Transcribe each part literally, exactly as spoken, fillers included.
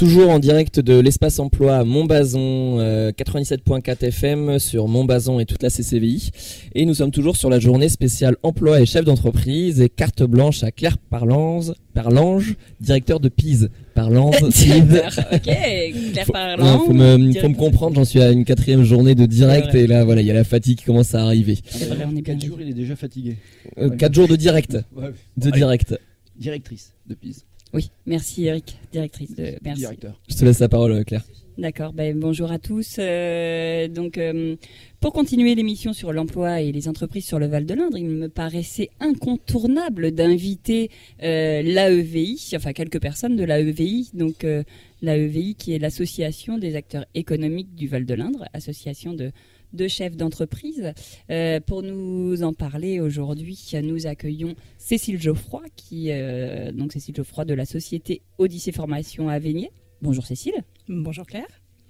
Toujours en direct de l'espace emploi à Montbazon, euh, quatre-vingt-dix-sept point quatre F M sur Montbazon et toute la C C V I. Et nous sommes toujours sur la journée spéciale emploi et chef d'entreprise et carte blanche à Claire Parlange, Parlange directeur de P I S. Parlange, ok, Claire Parlange. Il faut me, faut me comprendre, j'en suis à une quatrième journée de direct et là voilà, il y a la fatigue qui commence à arriver. C'est vrai, on est quatre jours, il est déjà fatigué. Euh, ouais. Quatre jours de direct. Ouais. De ouais. direct. Directrice de P I S. Oui, merci Eric, directrice de... Merci. Directeur. Je te laisse la parole Claire. D'accord, ben, bonjour à tous. Euh, donc, euh, pour continuer l'émission sur l'emploi et les entreprises sur le Val-de-Lindre, il me paraissait incontournable d'inviter euh, l'A E V I, enfin quelques personnes de l'A E V I, donc euh, l'A E V I qui est l'association des acteurs économiques du Val-de-Lindre, association de de chefs d'entreprise. Euh, pour nous en parler aujourd'hui, nous accueillons Cécile Geoffroy, qui, euh, donc Cécile Geoffroy de la société Odyssée Formation à Vénier. Bonjour Cécile. Bonjour Claire.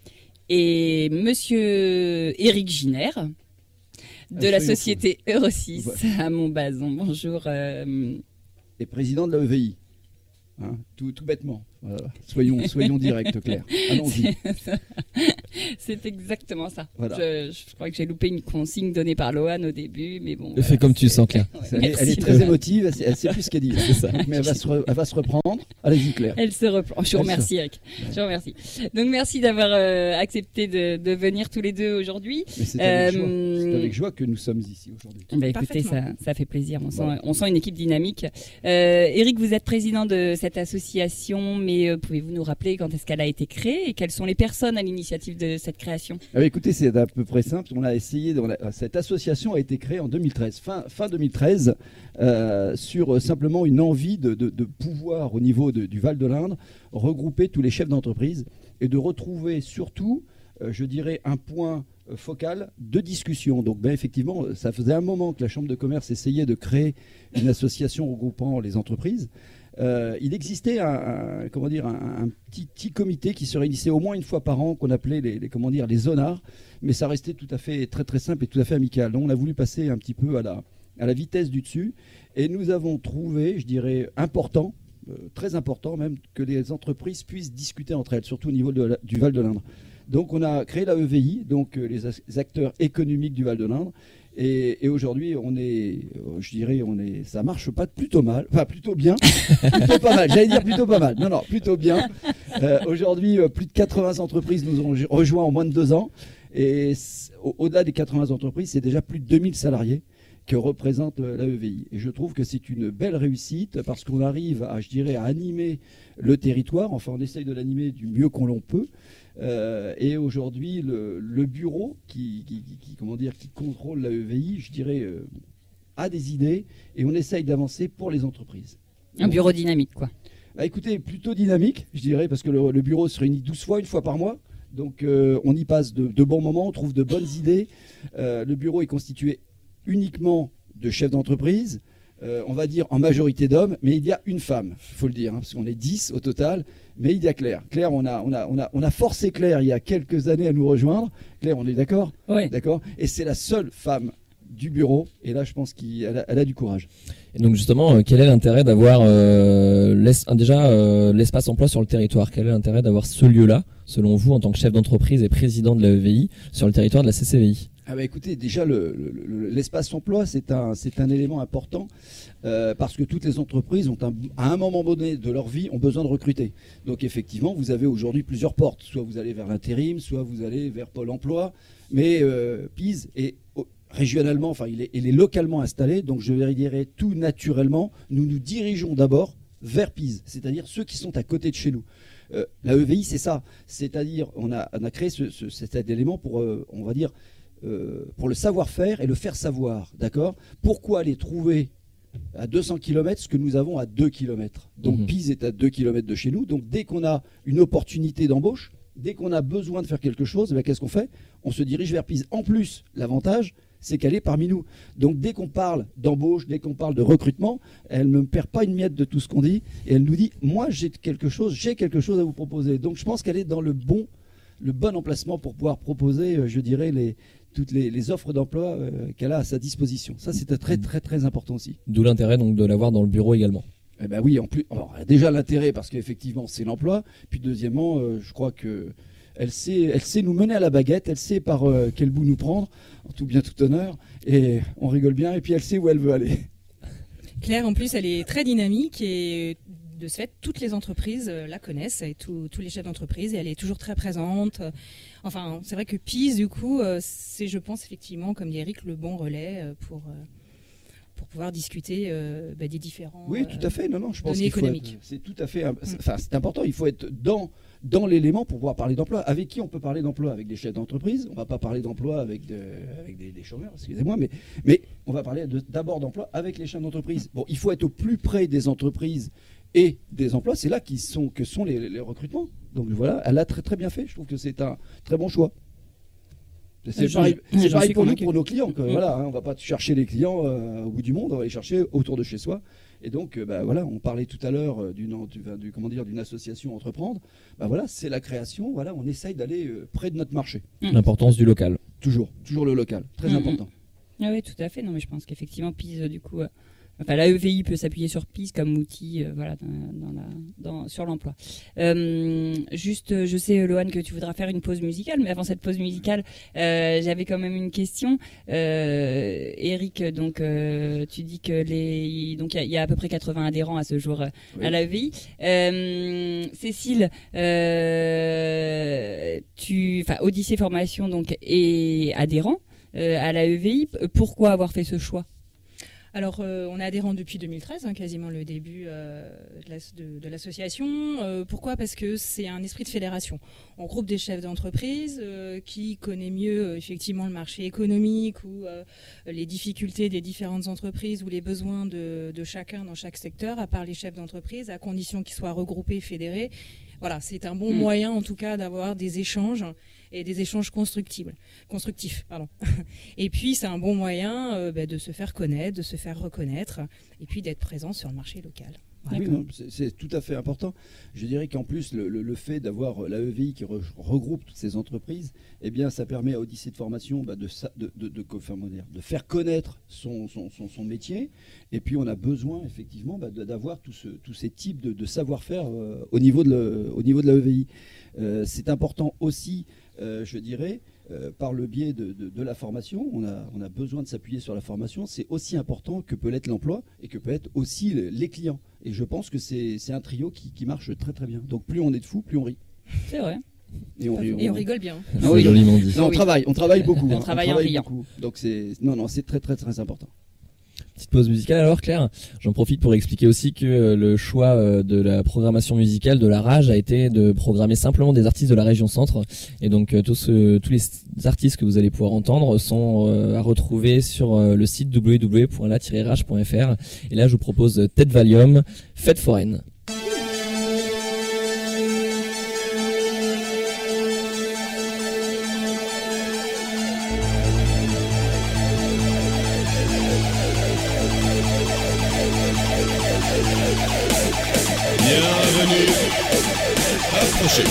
Et monsieur Éric Giner de la société Eurosys à Montbazon. Bonjour. Euh... Et président de l'A E V I. Hein, tout, tout bêtement. Voilà. Soyons, soyons directs, Claire. Allons-y. C'est exactement ça. Voilà. Je, je crois que j'ai loupé une consigne donnée par Lohan au début, mais bon. Fais comme tu sens, Claire. Ouais, elle, est, elle est très émotive, elle, elle sait plus ce qu'elle dit. C'est ça. Mais elle va, se re, elle va se reprendre. Allez-y, Claire. Elle se reprend. Je vous remercie, Eric. Je vous remercie. Donc, merci d'avoir euh, accepté de, de venir tous les deux aujourd'hui. Mais c'est avec, euh, joie. C'est avec joie que nous sommes ici aujourd'hui. Bah, écoutez, ça, ça fait plaisir. On sent, voilà. on sent une équipe dynamique. Euh, Eric, vous êtes président de cette association, mais euh, pouvez-vous nous rappeler quand est-ce qu'elle a été créée et quelles sont les personnes à l'initiative de cette création? Ah bah écoutez, c'est à peu près simple. On a essayé. De, cette association a été créée en deux mille treize, fin, fin deux mille treize, euh, sur euh, simplement une envie de, de, de pouvoir, au niveau de, du Val-de-Lindre, regrouper tous les chefs d'entreprise et de retrouver surtout, euh, je dirais, un point euh, focal de discussion. Donc, ben, effectivement, ça faisait un moment que la Chambre de commerce essayait de créer une association regroupant les entreprises. Euh, il existait un, un, comment dire, un, un petit, petit comité qui se réunissait au moins une fois par an, qu'on appelait les, les, comment dire, les zonards, mais ça restait tout à fait très très simple et tout à fait amical. Donc on a voulu passer un petit peu à la, à la vitesse du dessus, et nous avons trouvé, je dirais, important, euh, très important même, que les entreprises puissent discuter entre elles, surtout au niveau de la, du Val-de-Lindre. Donc on a créé l'A E V I, donc euh, les acteurs économiques du Val-de-Lindre. Et, et aujourd'hui, on est, je dirais, on est, ça marche pas plutôt mal, enfin plutôt bien, plutôt pas mal. J'allais dire plutôt pas mal. Non, non, plutôt bien. Euh, aujourd'hui, plus de quatre-vingts entreprises nous ont rejoints en moins de deux ans. Et au- au-delà des quatre-vingts entreprises, c'est déjà plus de deux mille salariés que représente l'A E V I. Et je trouve que c'est une belle réussite parce qu'on arrive à, je dirais, à animer le territoire. Enfin, on essaye de l'animer du mieux qu'on l'on peut. Euh, et aujourd'hui, le, le bureau qui, qui, qui, comment dire, qui contrôle l'A E V I, je dirais, euh, a des idées et on essaye d'avancer pour les entreprises. Un Donc, bureau dynamique, quoi. bah, écoutez, plutôt dynamique, je dirais, parce que le, le bureau se réunit douze fois, une fois par mois. Donc euh, on y passe de, de bons moments, on trouve de bonnes idées. Euh, le bureau est constitué uniquement de chefs d'entreprise. Euh, on va dire en majorité d'hommes, mais il y a une femme, il faut le dire, hein, parce qu'on est dix au total, mais il y a Claire. Claire, on a, on a, on a, on a forcé Claire il y a quelques années à nous rejoindre. Claire, on est d'accord? Oui. D'accord. Et c'est la seule femme du bureau, et là je pense qu'elle a, elle a du courage. Et donc justement, euh, quel est l'intérêt d'avoir euh, l'es- déjà euh, l'espace emploi sur le territoire? Quel est l'intérêt d'avoir ce lieu-là, selon vous, en tant que chef d'entreprise et président de l'A E V I, sur le territoire de la C C V I? Ah bah écoutez, déjà le, le, le, l'espace emploi c'est un, c'est un élément important euh, parce que toutes les entreprises ont un, à un moment donné de leur vie ont besoin de recruter. Donc effectivement vous avez aujourd'hui plusieurs portes, soit vous allez vers l'intérim, soit vous allez vers Pôle emploi, mais euh, P I S est oh, régionalement, enfin il est, il est localement installé, donc je dirais tout naturellement, nous nous dirigeons d'abord vers P I S, c'est-à-dire ceux qui sont à côté de chez nous. Euh, la E V I c'est ça, c'est-à-dire on a, on a créé ce, ce, cet élément pour, euh, on va dire, Euh, pour le savoir-faire et le faire savoir, d'accord? Pourquoi aller trouver à deux cents kilomètres ce que nous avons à deux kilomètres? Donc mmh. P I S est à deux kilomètres de chez nous, donc dès qu'on a une opportunité d'embauche, dès qu'on a besoin de faire quelque chose, ben, qu'est-ce qu'on fait? On se dirige vers P I S. En plus, l'avantage, c'est qu'elle est parmi nous. Donc dès qu'on parle d'embauche, dès qu'on parle de recrutement, elle ne perd pas une miette de tout ce qu'on dit, et elle nous dit, moi j'ai quelque chose, j'ai quelque chose à vous proposer. Donc je pense qu'elle est dans le bon, le bon emplacement pour pouvoir proposer, je dirais, les toutes les, les offres d'emploi euh, qu'elle a à sa disposition. Ça, c'est très, très, très important aussi. D'où l'intérêt donc de l'avoir dans le bureau également. Eh ben oui, en plus, alors, elle a déjà l'intérêt parce qu'effectivement c'est l'emploi. Puis deuxièmement, euh, je crois que elle sait, elle sait nous mener à la baguette. Elle sait par euh, quel bout nous prendre, en tout bien tout honneur. Et on rigole bien. Et puis elle sait où elle veut aller. Claire, en plus, elle est très dynamique et de ce fait, toutes les entreprises euh, la connaissent et tout- tous les chefs d'entreprise. Et elle est toujours très présente. Euh, Enfin, c'est vrai que Peace, du coup, euh, c'est, je pense, effectivement, comme dit Eric, le bon relais euh, pour, euh, pour pouvoir discuter euh, bah, des différents. Oui, euh, tout à fait. Non, non, je pense données qu'il faut être- économiques. c'est tout à fait. Enfin, c'est important. Il faut être dans dans l'élément pour pouvoir parler d'emploi. Avec qui on peut parler d'emploi? Avec des chefs d'entreprise. On va pas parler d'emploi avec de- avec des, des chômeurs. Excusez-moi, mais mais on va parler de- d'abord d'emploi avec les chefs d'entreprise. Bon, il faut être au plus près des entreprises et des emplois. C'est là qui sont que sont les, les recrutements. Donc voilà, elle a très très bien fait. Je trouve que c'est un très bon choix. C'est J'en- pareil, c'est j'en pareil suis pour nous, convaincu. pour nos clients. Que, Mm. voilà, hein, on va pas chercher les clients euh, au bout du monde, on va les chercher autour de chez soi. Et donc, euh, bah, voilà, on parlait tout à l'heure euh, d'une, du, enfin, du- comment dire, d'une association entreprendre. Bah, voilà, c'est la création. Voilà, on essaye d'aller euh, près de notre marché. L'importance du local. Toujours, toujours le local, très Mm, important. Ah oui, tout à fait. Non, mais je pense qu'effectivement, P I S, euh, du coup, euh, enfin, la E V I peut s'appuyer sur P I S comme outil, euh, voilà, dans, dans la, dans, sur l'emploi. Euh, juste, euh, je sais, euh, Lohan, que tu voudras faire une pause musicale, mais avant cette pause musicale, euh, j'avais quand même une question. Euh, Eric, donc, euh, tu dis que les, donc, il y a- il y, a à peu près quatre-vingts adhérents à ce jour euh, Oui. à la E V I. Euh, Cécile, euh, tu, enfin, Odyssée Formation, donc, est adhérent euh, à la E V I. P- Pourquoi avoir fait ce choix? Alors, euh, on est adhérent depuis deux mille treize, hein, quasiment le début euh, de l'as- de, de l'association. Euh, pourquoi? Parce que c'est un esprit de fédération. On groupe des chefs d'entreprise euh, qui connaissent mieux euh, effectivement le marché économique ou euh, les difficultés des différentes entreprises ou les besoins de, de chacun dans chaque secteur, à part les chefs d'entreprise, à condition qu'ils soient regroupés, fédérés. Voilà, c'est un bon Mm. moyen en tout cas d'avoir des échanges et des échanges constructibles, constructifs. Pardon. Et puis, c'est un bon moyen euh, bah, de se faire connaître, de se faire reconnaître, et puis d'être présent sur le marché local. Ah oui, non, c'est, c'est tout à fait important. Je dirais qu'en plus, le, le- le fait d'avoir la E V I qui re- regroupe toutes ces entreprises, eh bien, ça permet à Odyssée de Formation bah, de, sa- de, de, de, enfin, comment dire, de faire connaître son, son, son, son métier. Et puis, on a besoin, effectivement, bah, de- d'avoir tout ce- tous ces types de, de savoir-faire euh, au, niveau de le- au niveau de la E V I. Euh, c'est important aussi, euh, je dirais, euh, par le biais de, de- de la formation. On a, on a besoin de s'appuyer sur la formation. C'est aussi important que peut l'être l'emploi et que peut être aussi le- les clients. Et je pense que c'est c'est un trio qui, qui marche très très bien. Donc plus on est de fous, plus on rit. C'est vrai. Et on, rit, Et on rigole bien. C'est oui. joliment dit. Non, on Oui. travaille, on travaille beaucoup. On hein, travaille en riant. beaucoup. Donc c'est non non, c'est très très très important. Petite pause musicale alors, Claire. J'en profite pour expliquer aussi que euh, le choix euh, de la programmation musicale de la Rage a été de programmer simplement des artistes de la région centre. Et donc euh, tous, ce- tous les artistes que vous allez pouvoir entendre sont euh, à retrouver sur euh, le site w w w point la tiret rage point f r. Et là, je vous propose Tête Valium, Fête foraine. Bienvenue. Approchez.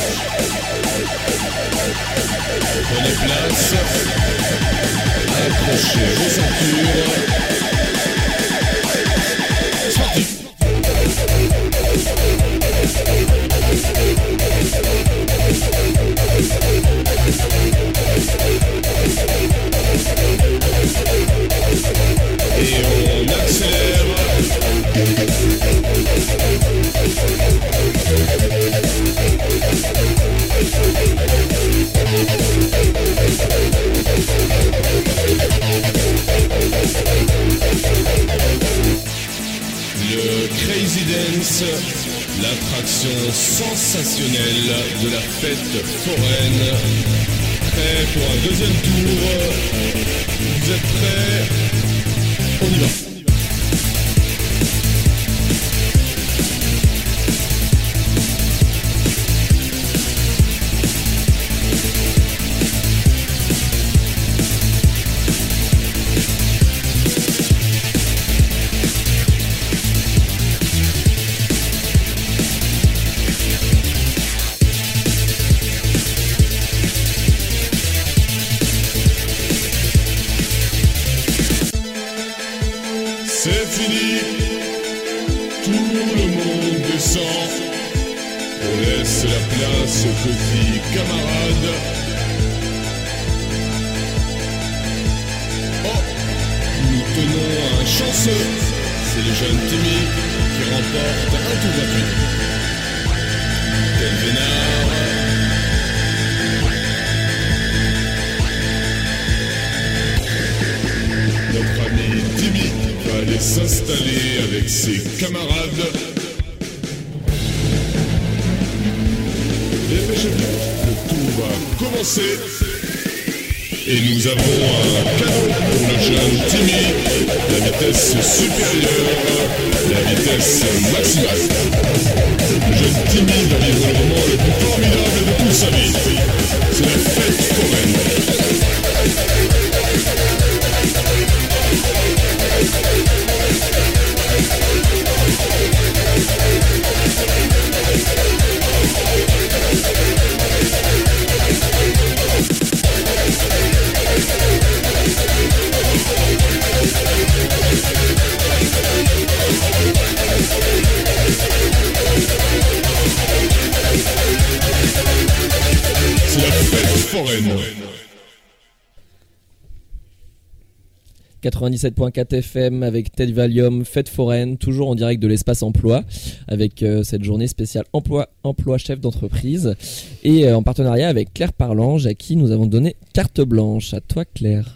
Prenez place. Accrochez vos ceintures. Sorti. Et on accélère. Le Crazy Dance, l'attraction sensationnelle de la fête foraine. Prêt pour un deuxième tour? Vous êtes prêts? On y va. C'est fini, tout le laisse la place aux petits camarades. Oh, nous tenons un chanceux. C'est le jeune Timmy qui remporte un tout gratuit. Tel Vénard. Notre ami Timmy va aller s'installer avec ses camarades. Dépêchez-vous, le tour va commencer. Et nous avons un cadeau pour le jeune Timmy. La vitesse supérieure, la vitesse maximale. Le jeune Timmy va vivre le moment le plus formidable de toute sa vie. C'est la fête foraine. C'est la fête foraine. quatre-vingt-dix-sept point quatre F M avec Ted Valium, fête foraine, toujours en direct de l'espace emploi, avec euh, cette journée spéciale emploi, emploi chef d'entreprise, et euh, en partenariat avec Claire Parlange, à qui nous avons donné carte blanche. À toi, Claire.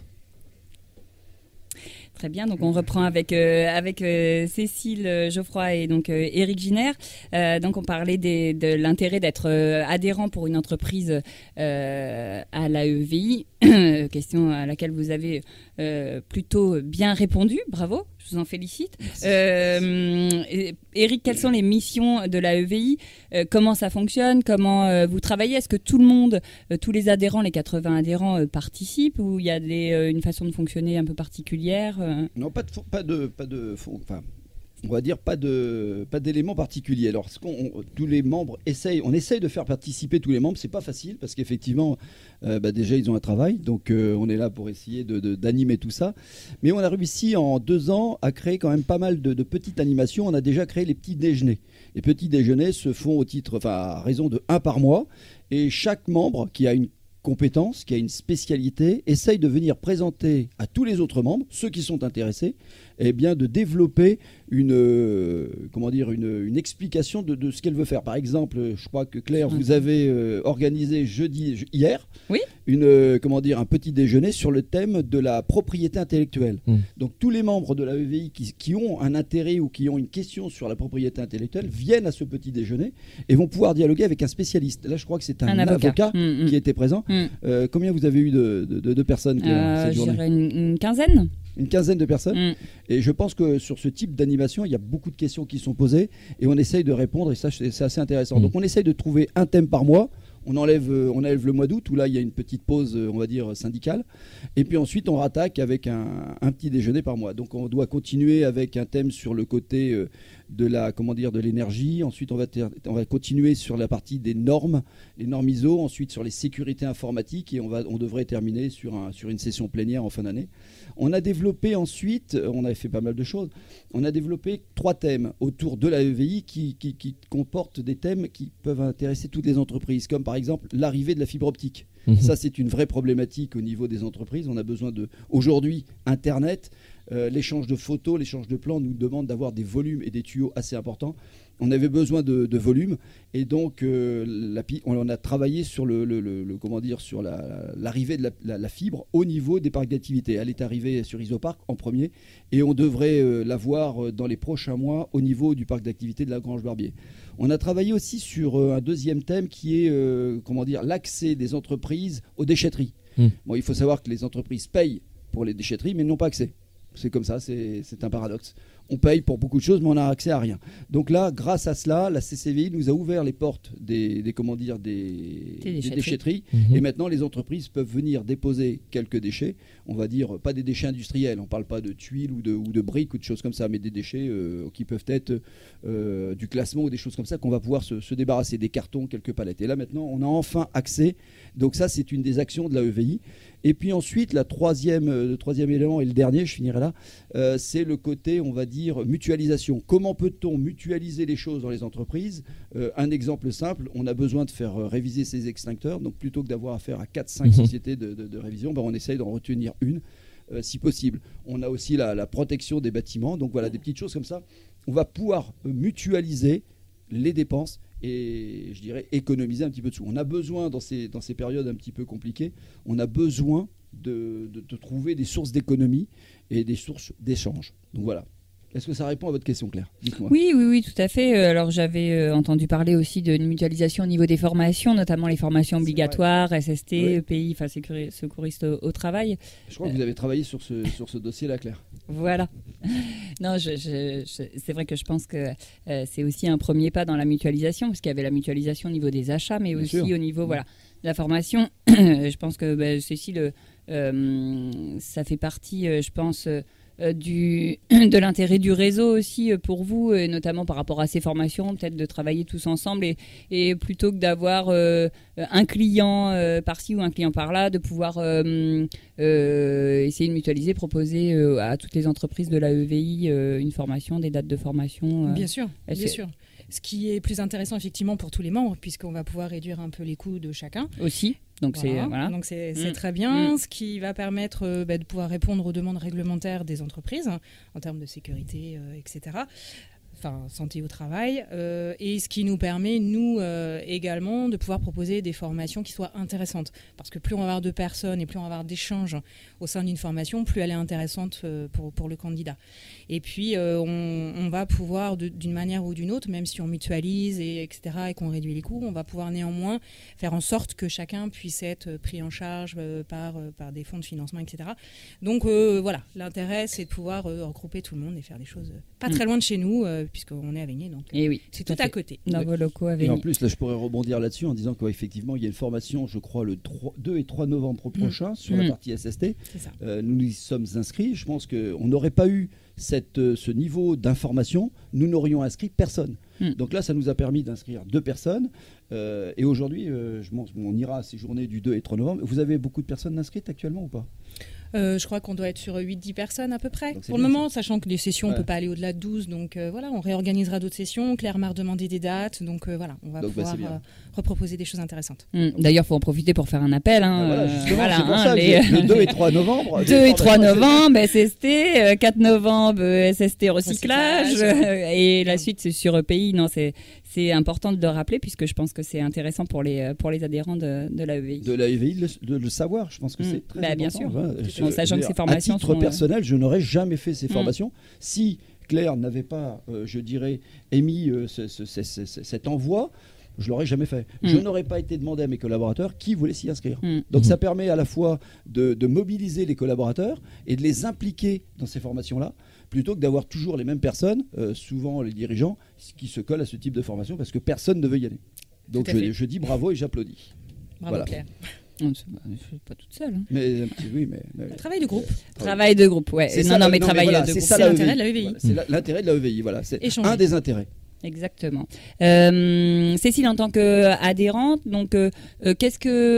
Très bien, donc on reprend avec euh, avec euh, Cécile euh, Geoffroy et donc euh, Éric Giner. Euh, donc on parlait des, de l'intérêt d'être euh, adhérent pour une entreprise euh, à l'A E V I, question à laquelle vous avez euh, plutôt bien répondu. Bravo, je vous en félicite. Euh, Éric, quelles sont les missions de l'A E V I? euh, Comment ça fonctionne? Comment euh, vous travaillez? Est-ce que tout le monde, euh, tous les adhérents, les quatre-vingts adhérents euh, participent, ou il y a des, euh, une façon de fonctionner un peu particulière? euh Non, pas de, pas de, pas de, enfin, on va dire pas de, pas d'éléments particuliers. Alors, ce qu'on, on, tous les membres essayent, on essaye de faire participer tous les membres. C'est pas facile parce qu'effectivement, euh, bah déjà ils ont un travail, donc euh, on est là pour essayer de, de, d'animer tout ça. Mais on a réussi en deux ans à créer quand même pas mal de, de petites animations. On a déjà créé les petits déjeuners. Les petits déjeuners se font au titre, enfin à raison de un par mois, et chaque membre qui a une compétence, qui a une spécialité, essaye de venir présenter à tous les autres membres, ceux qui sont intéressés, eh bien de développer une, euh, comment dire, une, une explication de, de ce qu'elle veut faire. Par exemple, je crois que Claire, vous avez euh, organisé jeudi, hier, oui une, euh, comment dire, un petit déjeuner sur le thème de la propriété intellectuelle. Mmh. Donc tous les membres de l'A E V I qui, qui ont un intérêt ou qui ont une question sur la propriété intellectuelle viennent à ce petit déjeuner et vont pouvoir dialoguer avec un spécialiste. Là, je crois que c'est un, un avocat, avocat mmh, qui mmh. était présent. Mmh. Euh, combien vous avez eu de, de, de, de personnes qui, euh, cette journée? Je dirais une, une quinzaine. Une quinzaine de personnes. Mmh. Et je pense que sur ce type d'animation, il y a beaucoup de questions qui sont posées et on essaye de répondre, et ça, c'est, c'est assez intéressant. Mmh. Donc on essaye de trouver un thème par mois. On enlève, on enlève le mois d'août où là il y a une petite pause, on va dire, syndicale. Et puis ensuite on rattaque avec un, un petit déjeuner par mois. Donc on doit continuer avec un thème sur le côté de la, comment dire, de l'énergie. Ensuite on va, ter- on va continuer sur la partie des normes, les normes I S O. Ensuite sur les sécurités informatiques et on, va, on devrait terminer sur, un, sur une session plénière en fin d'année. On a développé ensuite, on a fait pas mal de choses, on a développé trois thèmes autour de l'A E V I qui, qui, qui comportent des thèmes qui peuvent intéresser toutes les entreprises, comme par exemple l'arrivée de la fibre optique. Mmh. Ça, c'est une vraie problématique au niveau des entreprises. On a besoin de, aujourd'hui, Internet, euh, l'échange de photos, l'échange de plans nous demande d'avoir des volumes et des tuyaux assez importants. On avait besoin de, de volume et donc euh, la, on a travaillé sur le, le, le, le comment dire sur la, l'arrivée de la, la, la fibre au niveau des parcs d'activité. Elle est arrivée sur Isopark en premier et on devrait euh, la voir dans les prochains mois au niveau du parc d'activité de la Grange Barbier. On a travaillé aussi sur euh, un deuxième thème qui est euh, comment dire l'accès des entreprises aux déchetteries. Mmh. Bon, il faut savoir que les entreprises payent pour les déchetteries mais n'ont pas accès. C'est comme ça, c'est, c'est un paradoxe. On paye pour beaucoup de choses, mais on n'a accès à rien. Donc là, grâce à cela, la C C V I nous a ouvert les portes des, des comment dire, des, des déchetteries. Des déchetteries. Mmh. Et maintenant, les entreprises peuvent venir déposer quelques déchets. On va dire, pas des déchets industriels. On ne parle pas de tuiles ou de, ou de briques ou de choses comme ça, mais des déchets euh, qui peuvent être euh, du classement ou des choses comme ça qu'on va pouvoir se, se débarrasser, des cartons, quelques palettes. Et là, maintenant, on a enfin accès. Donc ça, c'est une des actions de l'A E V I. Et puis ensuite, la troisième, le troisième élément et le dernier, je finirai là, euh, c'est le côté, on va dire, c'est-à-dire mutualisation. Comment peut-on mutualiser les choses dans les entreprises ? euh, Un exemple simple, on a besoin de faire euh, réviser ses extincteurs, donc plutôt que d'avoir affaire à quatre cinq mmh. sociétés de, de, de révision, ben, on essaye d'en retenir une, euh, si possible. On a aussi la, la protection des bâtiments, donc voilà, des petites choses comme ça. On va pouvoir mutualiser les dépenses et, je dirais, économiser un petit peu de sous. On a besoin, dans ces, dans ces périodes un petit peu compliquées, on a besoin de, de, de trouver des sources d'économie et des sources d'échange. Donc voilà. Est-ce que ça répond à votre question, Claire ? Dites-moi. Oui, oui, oui, tout à fait. Alors j'avais euh, entendu parler aussi d'une mutualisation au niveau des formations, notamment les formations obligatoires, S S T, oui. E P I, enfin sécuri- secouriste au, au travail. Je crois que vous avez travaillé sur ce, sur ce dossier-là, Claire. Voilà. Non, je, je, je, c'est vrai que je pense que euh, c'est aussi un premier pas dans la mutualisation, parce qu'il y avait la mutualisation au niveau des achats, mais Bien aussi sûr. au niveau mmh. voilà, de la formation. Je pense que bah, Cécile, euh, ça fait partie, euh, je pense... Euh, Euh, du, de l'intérêt du réseau aussi euh, pour vous, et notamment par rapport à ces formations, peut-être de travailler tous ensemble et, et plutôt que d'avoir euh, un client euh, par-ci ou un client par-là, de pouvoir euh, euh, essayer de mutualiser, proposer euh, à toutes les entreprises de l'A E V I euh, une formation, des dates de formation. Euh, bien sûr, bien sûr. Ce qui est plus intéressant effectivement pour tous les membres, puisqu'on va pouvoir réduire un peu les coûts de chacun. Aussi. Donc voilà. c'est, voilà. Donc c'est, mmh. c'est très bien, mmh. ce qui va permettre euh, bah, de pouvoir répondre aux demandes réglementaires des entreprises hein, en termes de sécurité, euh, et cetera. Enfin, santé au travail, euh, et ce qui nous permet, nous euh, également, de pouvoir proposer des formations qui soient intéressantes. Parce que plus on va avoir de personnes et plus on va avoir d'échanges au sein d'une formation, plus elle est intéressante euh, pour, pour le candidat. Et puis, euh, on, on va pouvoir, de, d'une manière ou d'une autre, même si on mutualise, et, etc., et qu'on réduit les coûts, on va pouvoir néanmoins faire en sorte que chacun puisse être pris en charge euh, par, euh, par des fonds de financement, et cetera. Donc, euh, voilà, l'intérêt, c'est de pouvoir euh, regrouper tout le monde et faire des choses pas très loin de chez nous, euh, puisqu'on est à Veigny, donc et oui, c'est tout, tout à côté. Dans ouais. vos locaux à Veigny. Et en plus, là, je pourrais rebondir là-dessus en disant qu'effectivement, il y a une formation, je crois, le deux et trois novembre prochain mmh. sur mmh. la partie S S T. C'est ça. Euh, nous y sommes inscrits. Je pense qu'on n'aurait pas eu cette, euh, ce niveau d'information, nous n'aurions inscrit personne. Mmh. Donc là, ça nous a permis d'inscrire deux personnes. Euh, et aujourd'hui, euh, je pense, on ira à ces journées du deux et trois novembre. Vous avez beaucoup de personnes inscrites actuellement ou pas ? Euh, je crois qu'on doit être sur huit dix personnes à peu près. Pour le bien, moment, ça. sachant que les sessions, ouais. on ne peut pas aller au-delà de douze. Donc euh, voilà, on réorganisera d'autres sessions. Claire m'a redemandé des dates. Donc euh, voilà, on va donc, pouvoir bah, euh, reproposer des choses intéressantes. Mmh. D'ailleurs, il faut en profiter pour faire un appel. Hein. Bah, voilà, justement, voilà, c'est pour hein, ça, les... le deux et trois novembre. deux et trois novembre, S S T. quatre novembre, S S T recyclage. recyclage. Et la suite, c'est sur E P I. Non, c'est... C'est important de le rappeler puisque je pense que c'est intéressant pour les, pour les adhérents de, de l'A E V I. De l'A E V I, de, de le savoir, je pense que mmh. c'est très bah, important. Bien sûr. Voilà. Je, sachant que ces formations à titre sont, personnel, euh... je n'aurais jamais fait ces mmh. formations. Si Claire n'avait pas, euh, je dirais, émis euh, ce, ce, ce, ce, cet envoi, je ne l'aurais jamais fait. Mmh. Je n'aurais pas été demandé à mes collaborateurs qui voulaient s'y inscrire. Mmh. Donc mmh. ça permet à la fois de, de mobiliser les collaborateurs et de les impliquer dans ces formations-là, plutôt que d'avoir toujours les mêmes personnes, euh, souvent les dirigeants, qui se collent à ce type de formation parce que personne ne veut y aller. Donc je, je dis bravo et j'applaudis. Bravo voilà. Claire. Je ne suis pas toute seule. Hein. Mais un petit, oui, mais, mais travail de groupe. Travail de groupe, ouais. C'est non, ça, non, mais non, travail mais voilà, de c'est groupe. Ça, c'est l'intérêt de l'A E V I. Voilà, c'est la, l'intérêt de l'A E V I, voilà. C'est Échanger. un des intérêts. Exactement. Euh, Cécile, en tant qu'adhérente, donc euh, qu'est-ce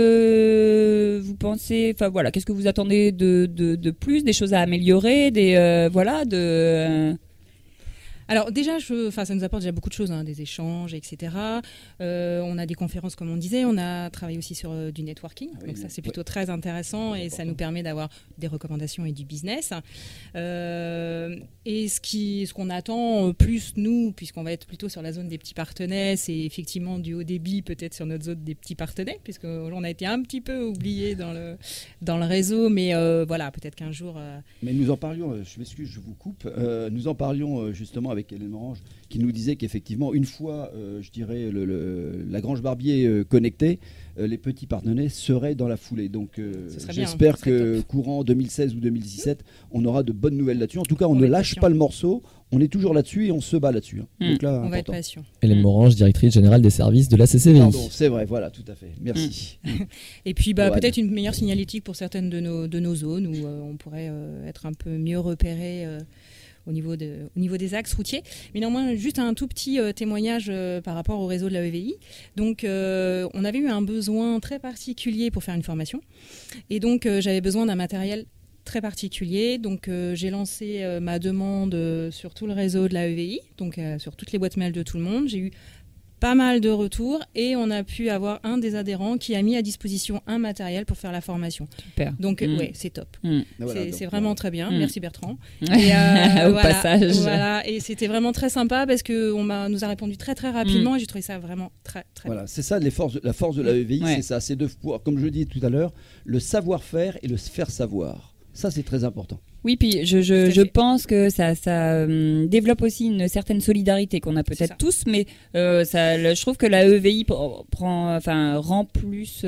que vous pensez, enfin voilà, qu'est-ce que vous attendez de, de, de plus, des choses à améliorer, des euh, voilà, de. Euh... Alors déjà, je, ça nous apporte déjà beaucoup de choses, hein, des échanges, et cetera. Euh, on a des conférences, comme on disait. On a travaillé aussi sur euh, du networking. Oui, donc ça, c'est plutôt ouais. très intéressant et ça nous permet d'avoir des recommandations et du business. Euh, et ce, qui, ce qu'on attend plus, nous, puisqu'on va être plutôt sur la zone des petits partenaires, c'est effectivement du haut débit, peut-être sur notre zone des petits partenaires, puisqu'on a été un petit peu oublié dans le, dans le réseau. Mais euh, voilà, peut-être qu'un jour... Euh... Mais nous en parlions, je m'excuse, je vous coupe, euh, nous en parlions justement avec Hélène Morange, qui nous disait qu'effectivement, une fois, euh, je dirais, le, le, la Grange Barbier euh, connectée, euh, les petits partenaires seraient dans la foulée. Donc, euh, j'espère bien, que top. Courant deux mille seize ou deux mille dix-sept, on aura de bonnes nouvelles là-dessus. En tout cas, on, on ne lâche patient. pas le morceau. On est toujours là-dessus et on se bat là-dessus. Hein. Mmh. Donc là, on important. va être patient. Hélène Morange, directrice générale des services de la C C V I. Pardon, c'est vrai, voilà, tout à fait. Merci. Mmh. Et puis, bah, ouais. peut-être une meilleure signalétique pour certaines de nos, de nos zones où euh, on pourrait euh, être un peu mieux repéré. Euh, Au niveau, de, au niveau des axes routiers. Mais néanmoins, juste un tout petit euh, témoignage euh, par rapport au réseau de l'A E V I. Donc, euh, on avait eu un besoin très particulier pour faire une formation. Et donc, euh, j'avais besoin d'un matériel très particulier. Donc, euh, j'ai lancé euh, ma demande euh, sur tout le réseau de la E V I, donc euh, sur toutes les boîtes mail de tout le monde. J'ai eu pas mal de retours et on a pu avoir un des adhérents qui a mis à disposition un matériel pour faire la formation. Super. Donc, Mmh. ouais, c'est top. Mmh. Voilà, c'est donc, c'est vraiment voilà. très bien. Mmh. Merci Bertrand. Et euh, Au voilà, passage. Voilà. Et c'était vraiment très sympa parce qu'on nous a répondu très très rapidement mmh. et j'ai trouvé ça vraiment très très Voilà, c'est ça les forces, la force de la E V I, Ouais. c'est ça, c'est de pouvoir, comme je le disais tout à l'heure, le savoir-faire et le faire savoir. Ça, c'est très important. Oui, puis je, je, je pense que ça, ça hum, développe aussi une certaine solidarité qu'on a peut-être tous, mais euh, ça, le, je trouve que la E V I prend, enfin, rend plus,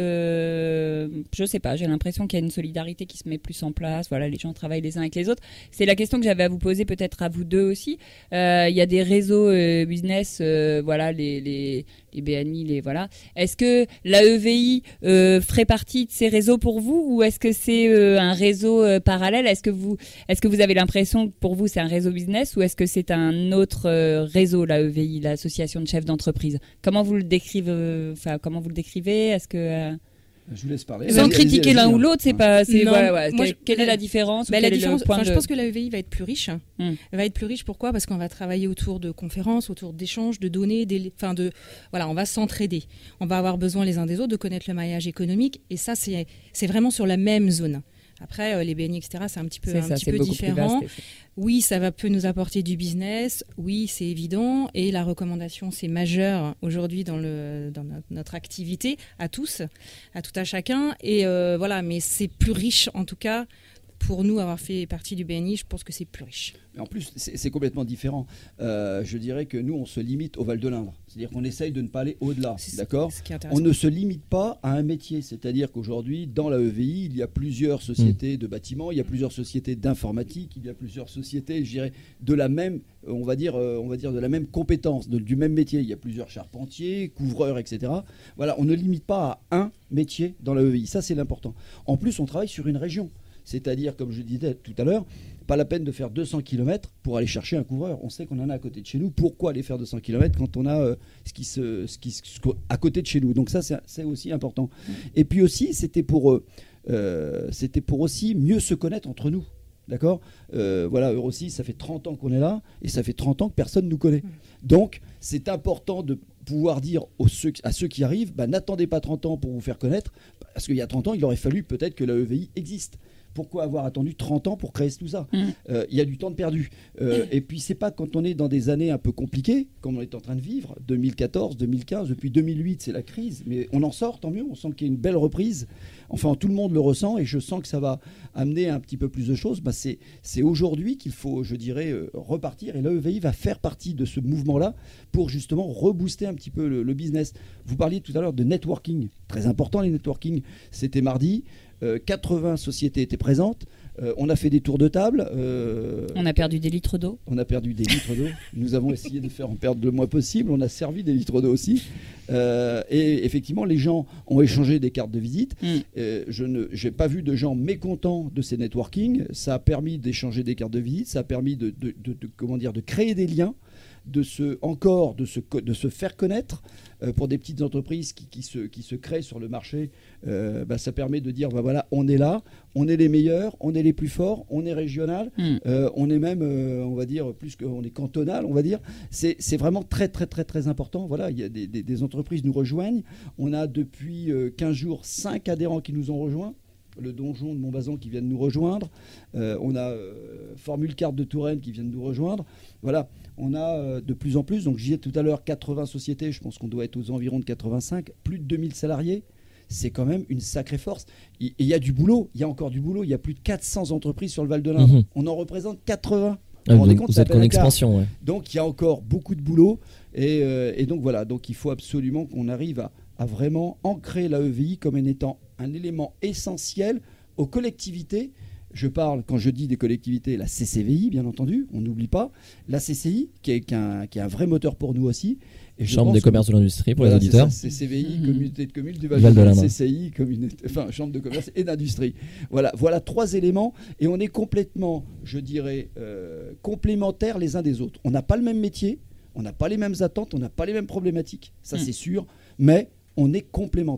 euh, je sais pas, j'ai l'impression qu'il y a une solidarité qui se met plus en place. Voilà, les gens travaillent les uns avec les autres. C'est la question que j'avais à vous poser, peut-être à vous deux aussi. Euh, Il y a des réseaux euh, business, euh, voilà, les, les, les B N I, les voilà. Est-ce que la E V I euh, ferait partie de ces réseaux pour vous, ou est-ce que c'est euh, un réseau euh, parallèle? Est-ce que vous Est-ce que vous avez l'impression que pour vous c'est un réseau business, ou est-ce que c'est un autre euh, réseau, la E V I, l'association de chefs d'entreprise? Comment vous le décrivez euh, Enfin, comment vous le décrivez Est-ce que euh... Je vous laisse parler. sans Allez, critiquer allez-y, l'un allez-y, ou l'autre, c'est hein. pas. C'est Non, voilà, ouais. moi, Quelle, je- quelle est la- la différence, ou Bah, quel la est le différence, point enfin, de... je pense que la E V I va être plus riche. Hmm. Elle va être plus riche. Pourquoi? Parce qu'on va travailler autour de conférences, autour d'échanges, de données, des, enfin de, voilà, on va s'entraider. On va avoir besoin les uns des autres de connaître le maillage économique, et ça, c'est, c'est vraiment sur la même zone. Après, euh, les B N I, et cetera, c'est un petit peu, C'est un ça, petit c'est peu beaucoup plus différent. vaste, Oui, ça va peut nous apporter du business. Oui, c'est évident. Et la recommandation, c'est majeur aujourd'hui dans, le, dans notre, notre activité, à tous, à tout à chacun. Et euh, voilà, mais c'est plus riche, en tout cas, pour nous avoir fait partie du B N I, je pense que c'est plus riche. Mais en plus, c'est c'est complètement différent. Euh, je dirais que nous, on se limite au Val de l'Indre. C'est-à-dire qu'on essaye de ne pas aller au-delà. C'est- D'accord ? ce qui est intéressant. On ne se limite pas à un métier. C'est-à-dire qu'aujourd'hui, dans la E V I, il y a plusieurs sociétés de bâtiments, il y a plusieurs sociétés d'informatique, il y a plusieurs sociétés, je dirais, de la même, on va dire, euh, on va dire de la même compétence, de- du même métier. Il y a plusieurs charpentiers, couvreurs, et cetera. Voilà, on ne limite pas à un métier dans la E V I. Ça, c'est l'important. En plus, on travaille sur une région. C'est-à-dire, comme je disais tout à l'heure, pas la peine de faire deux cents kilomètres pour aller chercher un couvreur. On sait qu'on en a à côté de chez nous. Pourquoi aller faire deux cents kilomètres quand on a euh, ce qui se, ce qui, ce qui- à côté de chez nous? Donc ça, c'est, c'est aussi important. Et puis aussi, c'était pour, euh, euh, c'était pour aussi mieux se connaître entre nous. D'accord euh, Voilà, eux aussi, ça fait trente ans qu'on est là et ça fait trente ans que personne ne nous connaît. Donc, c'est important de pouvoir dire aux ceux, à ceux qui arrivent, bah, n'attendez pas trente ans pour vous faire connaître, parce qu'il y a trente ans, il aurait fallu peut-être que la E V I existe. Pourquoi avoir attendu trente ans pour créer tout ça ? Mm. Euh, Il y a du temps de perdu. Euh, et puis, c'est pas quand on est dans des années un peu compliquées, comme on est en train de vivre, deux mille quatorze, deux mille quinze, depuis deux mille huit, c'est la crise, mais on en sort, tant mieux, on sent qu'il y a une belle reprise. Enfin, tout le monde le ressent et je sens que ça va amener un petit peu plus de choses. Bah, c'est, c'est aujourd'hui qu'il faut, je dirais, euh, repartir. Et l'A E V I va faire partie de ce mouvement-là pour justement rebooster un petit peu le, le business. Vous parliez tout à l'heure de networking. Très important, les networking. C'était mardi. Euh, quatre-vingts sociétés étaient présentes. Euh, on a fait des tours de table. Euh, On a perdu des litres d'eau. on a perdu des litres d'eau. Nous avons essayé de faire en perdre le moins possible. On a servi des litres d'eau aussi. Euh, et effectivement, les gens ont échangé des cartes de visite. Mm. Euh, je n'ai pas vu de gens mécontents de ces networking. Ça a permis d'échanger des cartes de visite. Ça a permis de, de, de, de- comment dire, de créer des liens, de se, encore de se, co- de se faire connaître. Euh, pour des petites entreprises qui, qui, se, qui se créent sur le marché, euh, bah, ça permet de dire bah, voilà, on est là, on est les meilleurs, on est les plus forts, on est régional, Mm. euh, on est même, euh, on va dire, plus qu'on est cantonal, on va dire. C'est, c'est vraiment très, très, très, très important. Voilà, il y a des, des, des entreprises nous rejoignent. On a depuis euh, quinze jours cinq adhérents qui nous ont rejoints. Le donjon de Montbazon qui vient de nous rejoindre. Euh, on a euh, Formule Carte de Touraine qui vient de nous rejoindre. Voilà, on a euh, de plus en plus, donc je disais tout à l'heure, quatre-vingts sociétés, je pense qu'on doit être aux environs de quatre-vingt-cinq, plus de deux mille salariés. C'est quand même une sacrée force. Et il y a du boulot, il y a encore du boulot. Il y a plus de quatre cents entreprises sur le Val de l'Indre. Mhm. On en représente quatre-vingts. Ah, Vous vous rendez vous compte, vous ça êtes fait en la carte. expansion, ouais. Donc il y a encore beaucoup de boulot. Et, euh, et donc voilà, donc il faut absolument qu'on arrive à, à vraiment ancrer la E V I comme en étant un élément essentiel aux collectivités. Je parle, quand je dis des collectivités, la C C V I, bien entendu, on n'oublie pas. La C C I, qui est, qui est un, qui est un vrai moteur pour nous aussi. Et je Chambre pense des que- commerces de l'industrie pour Voilà, les auditeurs. c'est ça, C C V I, Mhm. communauté de communes du Val Val de de l'Indre. C C I, communauté, enfin, chambre de commerce et d'industrie. Voilà, voilà trois éléments et on est complètement, je dirais, euh, complémentaires les uns des autres. On n'a pas le même métier, on n'a pas les mêmes attentes, on n'a pas les mêmes problématiques, ça Mhm. c'est sûr, mais on est complémentaires.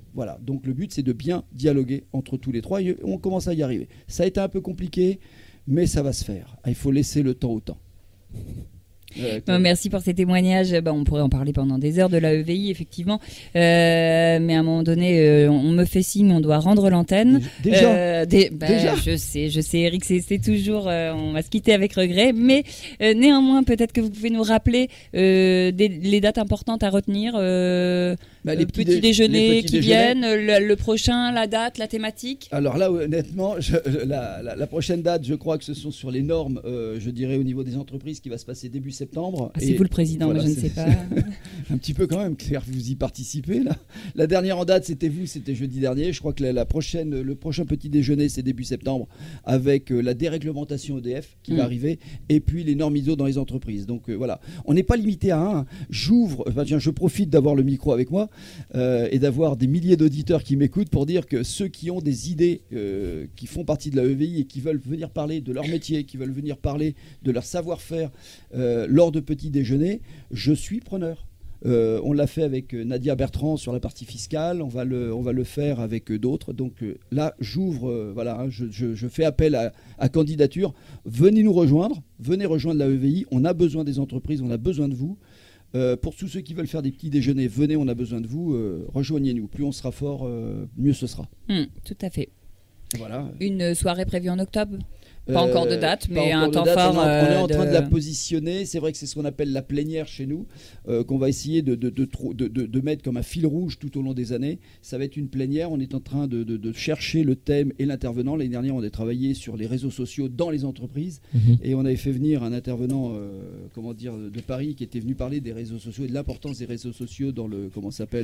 Voilà, donc le but c'est de bien dialoguer entre tous les trois et on commence à y arriver. Ça a été un peu compliqué, mais ça va se faire. Il faut laisser le temps au temps. Euh, bon, merci pour ces témoignages. Bah, on pourrait en parler pendant des heures de l'A E V I, effectivement. Euh, mais à un moment donné, euh, on me fait signe, on doit rendre l'antenne. Déjà, euh, des, bah, Déjà Je sais, je sais, Eric, c'est, c'est toujours... Euh, on va se quitter avec regret. Mais euh, néanmoins, peut-être que vous pouvez nous rappeler euh, des, les dates importantes à retenir. Euh, bah, les petits, petits dé- déjeuners les petits qui déjeuners. viennent, le, le prochain, la date, la thématique. Alors là, honnêtement, je, la, la, la prochaine date, je crois que ce sont sur les normes, euh, je dirais, au niveau des entreprises, qui va se passer début septembre. Ah, c'est vous le président, voilà, moi je ne sais pas. Un petit peu quand même, Claire, vous y participez là. La dernière en date, c'était vous, c'était jeudi dernier. Je crois que la, la prochaine, le prochain petit déjeuner, c'est début septembre, avec euh, la déréglementation E D F qui mmh. va arriver, et puis les normes I S O dans les entreprises. Donc euh, voilà, on n'est pas limité à un. J'ouvre, enfin, tiens, je profite d'avoir le micro avec moi euh, et d'avoir des milliers d'auditeurs qui m'écoutent pour dire que ceux qui ont des idées, euh, qui font partie de la E V I et qui veulent venir parler de leur métier, qui veulent venir parler de leur savoir-faire euh, lors de petits déjeuners, je suis preneur. Euh, on l'a fait avec Nadia Bertrand sur la partie fiscale, on va le, on va le faire avec d'autres. Donc euh, là, j'ouvre, euh, voilà, hein, je, je, je fais appel à, à candidature. Venez nous rejoindre, venez rejoindre la E V I. On a besoin des entreprises, on a besoin de vous. Euh, pour tous ceux qui veulent faire des petits déjeuners, venez, on a besoin de vous. Euh, rejoignez-nous. Plus on sera fort, euh, mieux ce sera. Mmh, tout à fait. Voilà. Une soirée prévue en octobre ? Pas encore de date, euh, mais un temps fort. On, on est en de... train de la positionner. C'est vrai que c'est ce qu'on appelle la plénière chez nous, euh, qu'on va essayer de, de, de, de, de, de mettre comme un fil rouge tout au long des années. Ça va être une plénière. On est en train de, de, de chercher le thème et l'intervenant. L'année dernière, on a travaillé sur les réseaux sociaux dans les entreprises. Mmh. Et on avait fait venir un intervenant euh, comment dire, de Paris qui était venu parler des réseaux sociaux et de l'importance des réseaux sociaux dans le, comment ça s'appelle,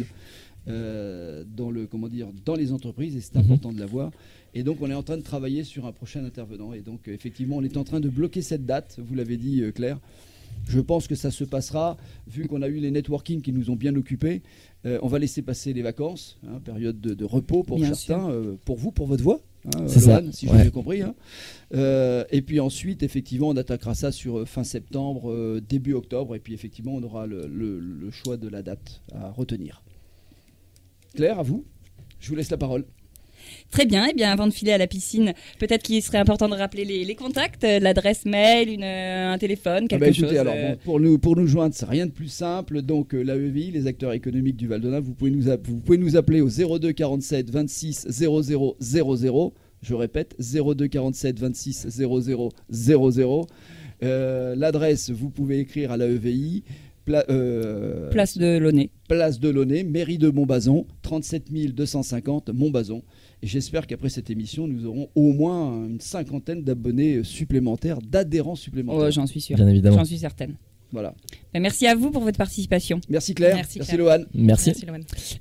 euh, dans, le, comment dire, dans les entreprises. Et c'est mmh. important de l'avoir. Et donc, on est en train de travailler sur un prochain intervenant. Et donc, effectivement, on est en train de bloquer cette date. Vous l'avez dit, Claire. Je pense que ça se passera, vu qu'on a eu les networking qui nous ont bien occupés. Euh, on va laisser passer les vacances, hein, période de, de repos pour bien certains, euh, pour vous, pour votre voix, hein, Loane, si ouais. j'ai bien compris. Hein. Euh, et puis ensuite, effectivement, on attaquera ça sur fin septembre, euh, début octobre. Et puis, effectivement, on aura le, le, le choix de la date à retenir. Claire, à vous. Je vous laisse la parole. Très bien, et eh bien avant de filer à la piscine, peut-être qu'il serait important de rappeler les, les contacts, l'adresse mail, une, un téléphone, quelque ah bah écoutez, chose. Alors, euh... bon, pour, nous, pour nous joindre, c'est rien de plus simple. Donc euh, l'A E V I, les acteurs économiques du Val-de-Marne, vous pouvez nous vous pouvez nous appeler au zéro deux quarante-sept vingt-six zéro zéro zéro zéro. Je répète, zéro deux quarante-sept vingt-six zéro zéro zéro zéro. Euh, l'adresse, vous pouvez écrire à l'A E V I. Pla- euh, Place de Launay. Place de Launay, mairie de Montbazon, trente-sept mille deux cent cinquante Montbazon. Et j'espère qu'après cette émission, nous aurons au moins une cinquantaine d'abonnés supplémentaires, d'adhérents supplémentaires. Oh, j'en suis sûre. Bien évidemment. J'en suis certaine. Voilà. Ben, merci à vous pour votre participation. Merci Claire. Merci, merci Claire. Loane. Merci. Merci Loane.